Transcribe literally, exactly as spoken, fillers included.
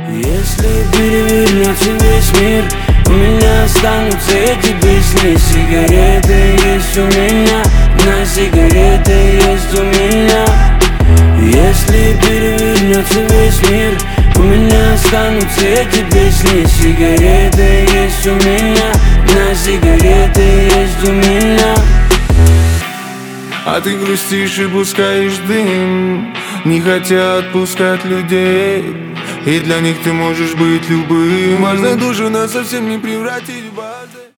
Если перевернется весь мир, у меня останутся эти песни. Сигареты есть у меня, одна сигарета есть у меня. Если перевернется весь мир, у меня останутся эти песни. Сигареты есть у меня, одна сигарета есть у меня. А ты грустишь и пускаешь дым, не хотят отпускать людей. И для них ты можешь быть любым. Можно душу, но совсем не превратить в базы.